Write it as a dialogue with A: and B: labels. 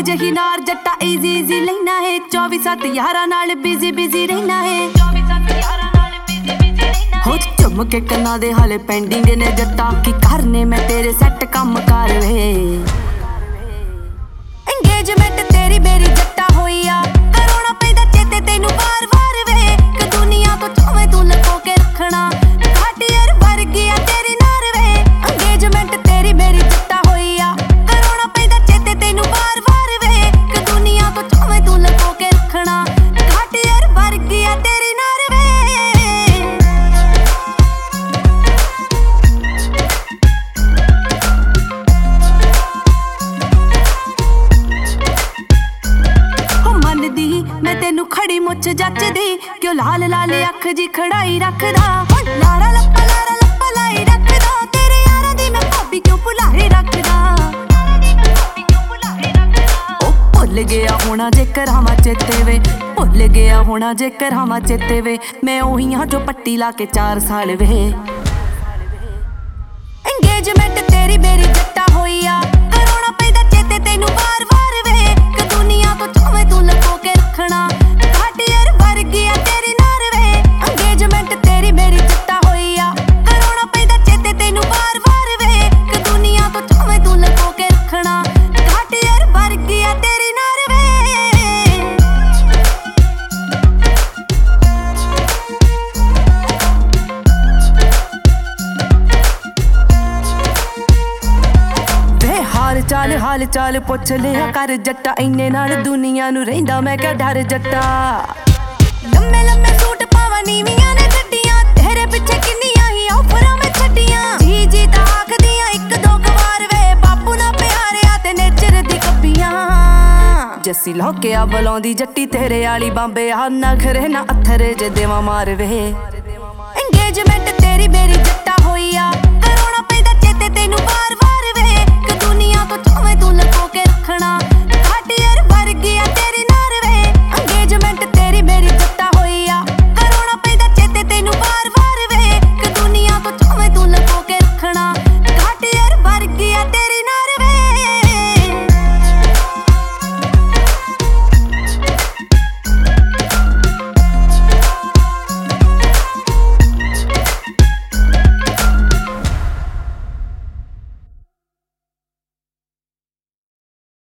A: जही नार जट्टा इजी इजी लेना है 24/7 यारा नाल बिजी बिजी रहना है हो चुम के कन्ना दे हाले पेंडिंग ने जट्टा की करने मैं तेरे सेट कम कर वे एंगेजमेंट तेरी मेरी जट्टा होइया करोना पैदा चेते तेनू बार बार वे कि दुनिया तो चाहे तू लको के रखना घाटियर वर्गी आ तेरी नार वे एंगेजमेंट तेरी मेरी जट्टा होइया करोना पैदा चेते तेनू बार बार वे कि दुनिया तो चाहे तू लको के रखना घाटियर वर्गी आ तेरी नार वे मैं तेनू खड़ी मुछ जचदी क्यों लाल लाल अख जी खड़ाई रखदा लारा लप्पा लाई रखदा तेरे यारां दी मैं भाभी क्यों भुलाई रखदा ओ भुल गया होना जे करावां चेते वे भुल गया होना जे करावां चेते वे मैं ओही हां जो पट्टी ला के 4 साल वे एंगेजमेंट तेरी मेरी जट्टा होइया करोना पैदा चेते तेनू बार बार वे कि दुनिया तो चाहे तू लको के रखना घाटियर वर्गी आ तेरी नार वे एंगेजमेंट तेरी मेरी जट्टा होइया करोना पैदा चेते तेनू बार बार वे कि दुनिया तो चाहे तू लको के रखना घाटियर वर्गी आ तेरी नार वे हाल चाल पुछ लिया कर जट्टा इन्ने नाल दुनिया नू रहिंदा मैं क्या डर जट्टा लम्मे लम्मे सूट पावा नीवियां ने गड्डियां तेरे पिछे किन्नियां ही ऑफरां मैं छड्डियां जी जी ता आखदियां एक दो कवार वे बापू ना प्यारिया ते नेचर दी कब्बियां जस्सी लौकिया बलौंदी जट्टी तेरे आली बांबे आ नखरे ना अथरे जे देवा मार वे एंगेजमेंट तेरी मेरी